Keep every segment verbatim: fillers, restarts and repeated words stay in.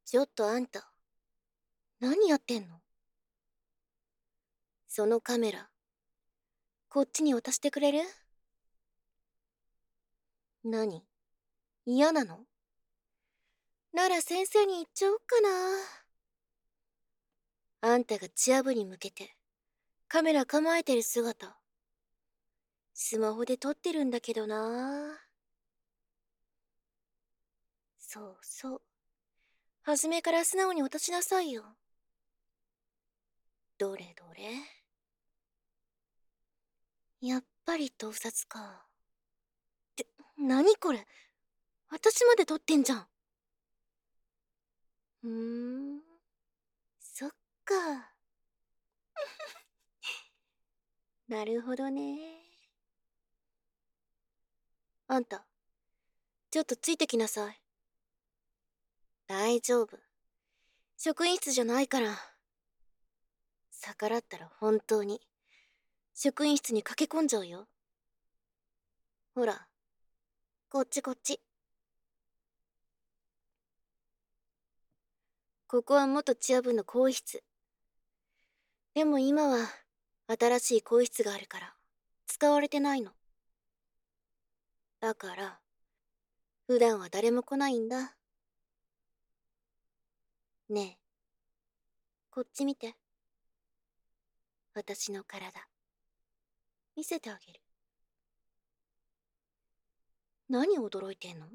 ちょっとあんた、何やってんの？そのカメラ、こっちに渡してくれる？何？嫌なの？なら先生に言っちゃおっかな。あんたがチア部に向けてカメラ構えてる姿、スマホで撮ってるんだけどな。そうそう。初めから素直に渡しなさいよ。どれどれ。やっぱり盗撮か。って、何これ？私まで撮ってんじゃん。うーん、そっか。なるほどね。あんた、ちょっとついてきなさい。大丈夫。職員室じゃないから。逆らったら本当に、職員室に駆け込んじゃうよ。ほら、こっちこっち。ここは元チア部の更衣室。でも今は、新しい更衣室があるから、使われてないの。だから、普段は誰も来ないんだ。ねえ、こっち見て。私の体。見せてあげる。何驚いてんの？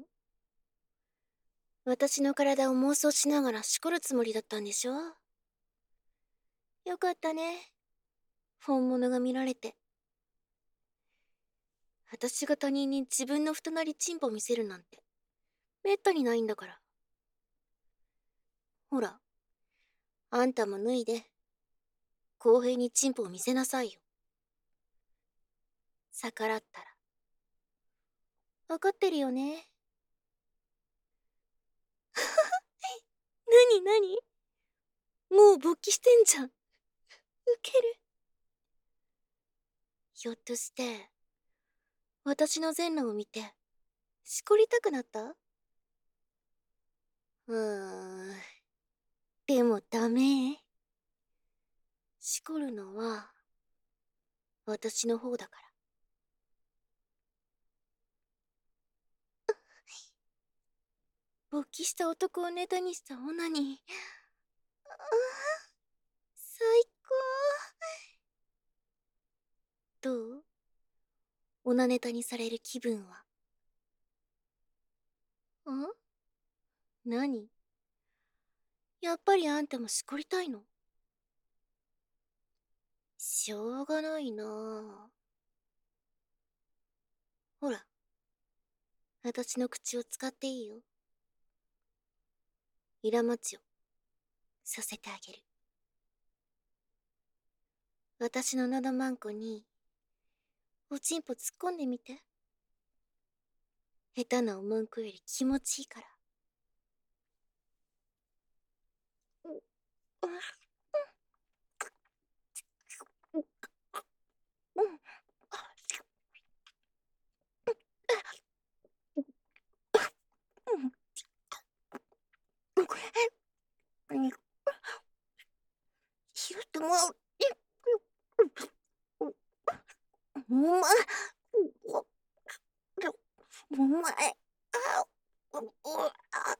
私の体を妄想しながらしこるつもりだったんでしょ？よかったね。本物が見られて。私が他人に自分の太なりチンポ見せるなんて、めったにないんだから。ほら、あんたも脱いで、公平にチンポを見せなさいよ。逆らったら。わかってるよね。なになに？もう勃起してんじゃん。ウケる。ひょっとして、私の全裸を見て、しこりたくなった？うーん。でもダメ。しこるのは、私の方だから。勃起した男をネタにしたオナニー。ああ、最高。どう？オナネタにされる気分は。ん？何？やっぱりあんたもしこりたいの？しょうがないなあ。ほら、私の口を使っていいよ。イラマチをさせてあげる。私の喉マンコに、おちんぽ突っ込んでみて。下手なお文句より気持ちいいから。ひろってもらう。お前、お前、あ、う、う、あ、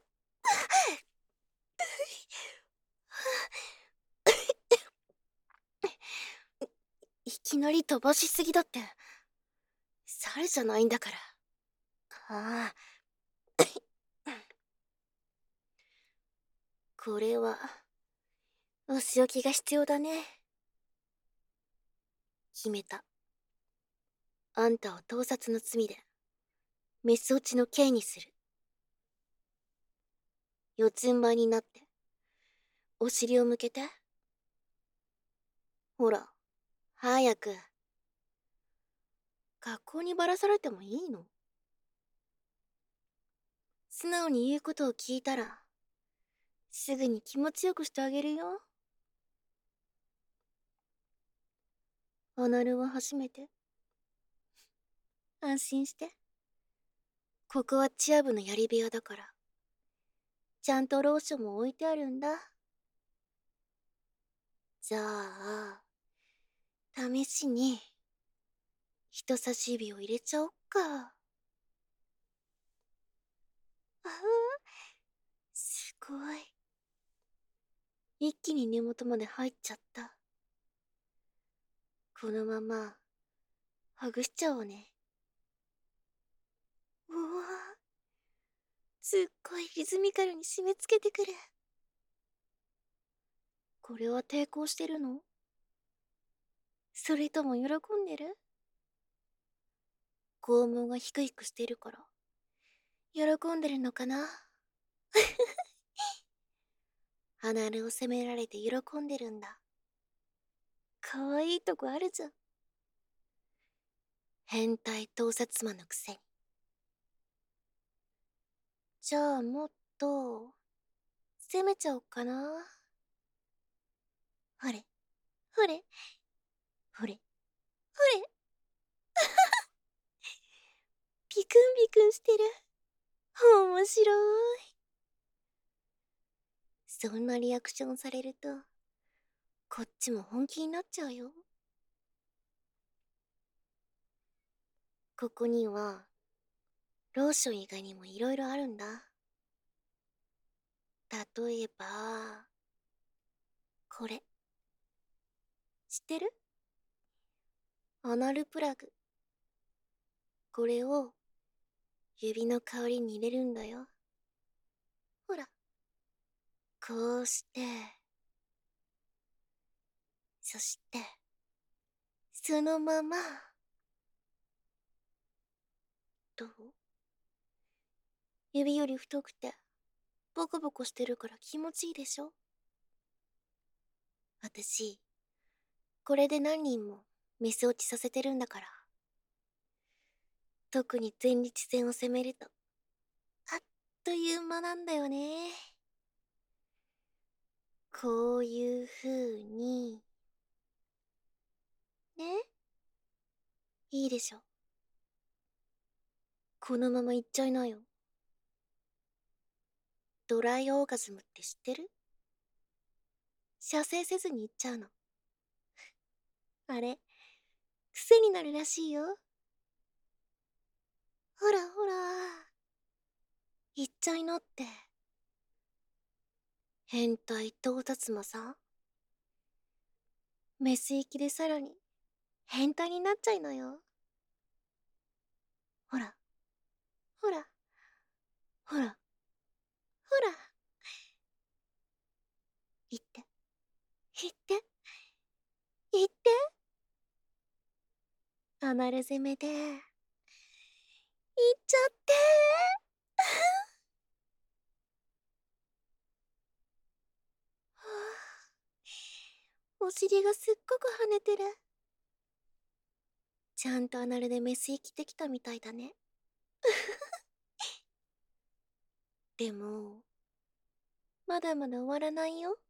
いきなり飛ばしすぎだって。猿じゃないんだから。ああ。これは、お仕置きが必要だね。決めた。あんたを盗撮の罪で、メス落ちの刑にする。四つん這いになって、お尻を向けて。ほら、早く。学校にばらされてもいいの？素直に言うことを聞いたら、すぐに気持ちよくしてあげるよ。アナルは初めて。安心して。ここはチア部のやり部屋だから、 ちゃんとローションも置いてあるんだ。じゃあ、試しに、人差し指を入れちゃおっか。あふすごい。一気に根元まで入っちゃった。このまま、ほぐしちゃおうね。うわすっごいリズミカルに締め付けてくる。これは抵抗してるの？それとも喜んでる？肛門がヒクヒクしてるから。喜んでるのかな？鼻れを責められて喜んでるんだ。かわいいとこあるじゃん。変態盗撮魔のくせに。じゃあもっと、攻めちゃおっかな。ほれ、ほれ、ほれ、ほれ。ビクンビクンしてる。面白い。そんなリアクションされると、こっちも本気になっちゃうよ。ここには、ローション以外にもいろいろあるんだ。例えば、これ。知ってる？アナルプラグ。これを、指の代わりに入れるんだよ。ほら。こうして、そして、そのまま、どう？指より太くて、ボコボコしてるから気持ちいいでしょ？私、これで何人もメス落ちさせてるんだから。特に前立腺を攻めると、あっという間なんだよね。こういう風に、ね？いいでしょ。このままいっちゃいなよ。ドライオーガズムって知ってる？射精せずにいっちゃうの。あれ、癖になるらしいよ。ほらほら。いっちゃいなって。変態到達魔さん。メス行きでさらに変態になっちゃいなよ。ほら、ほら、ほら、ほら。言って、言って、言って。アナル攻めで、言っちゃって。はあ、お尻がすっごく跳ねてる。ちゃんとアナルでメス生きてきたみたいだね。でも、まだまだ終わらないよ。